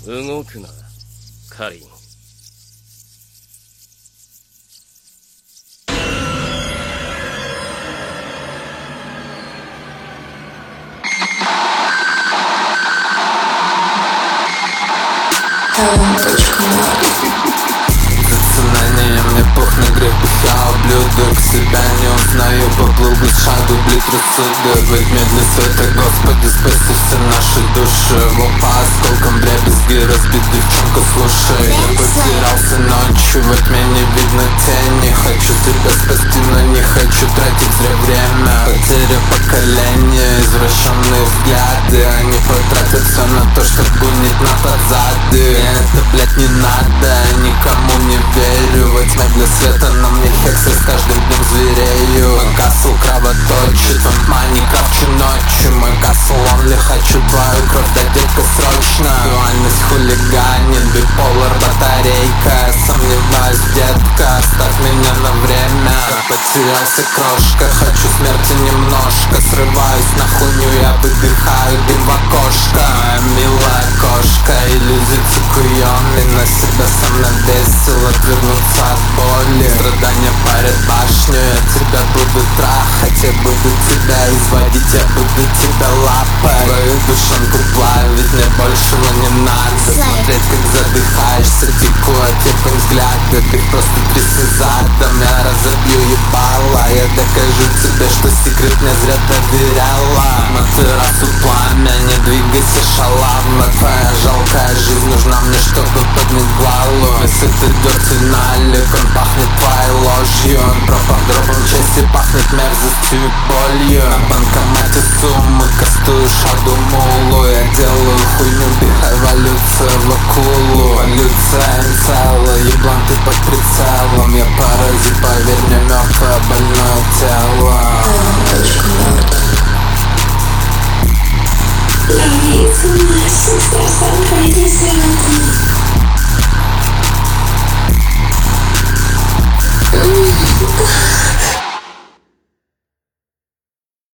動くな、カリン。 Зацинание, мне пахнет грех, бухая ублюдок. Себя не узнаю, поплыл без шагу, блит рассудок. Во тьме для света, Господи, спаси все наши души. По осколкам дребезги разбит, девчонка, слушай. Я потерялся ночью, во тьме не видно тени. Хочу тебя спасти, но не хочу тратить зря время. Потеря поколения, извращенные взгляды. Они потратят все на то, чтобы гонить назад зады. Это, блядь, не надо, никому не верю. Во тьме для света на мне хексы, с каждым днем зверею. Мой касл кровоточит, он Майнкрафчу ночью. Мой касл онли, хочу твою кровь, да, детка, срочно. Дуальность хулиганит, биполар, батарейка. Сомневаюсь, детка, оставь меня на время. Я потерялся, крошка, хочу смерти немножко. Срываюсь на хуйню, я выдыхаю дым в окошко. Моя милая кошка, иллюзий цикуённый. На себя сам навесил, отвернуться от боли. Страдания парят башню, я тебя буду трахать. Я буду тебя изводить, я буду тебя лапать. Твою душонку плавить, мне большего не надо. Смотреть, как задыхаешься, теку от тех взгляда. Ты просто тряси задом, я разобью ебало. Я докажу тебе, что секрет мне зря доверяла. На террасу пламя, не двигайся, шалава. Твоя жалкая жизнь нужна мне, чтобы поднять главу. Если ты дёрти налик, он пахнет твоей ложью. Он пропах дропом чести, пахнет мерзостью и болью. На банкомате суммы, кастую шаду мулу. Я делаю хуйню, бихай эволюция в акулу. Полюция инцела, еблан ты под прицелом. Я паразит, поверь мне, мертвое больное тело. Ловить у нас сестра, сам пройди,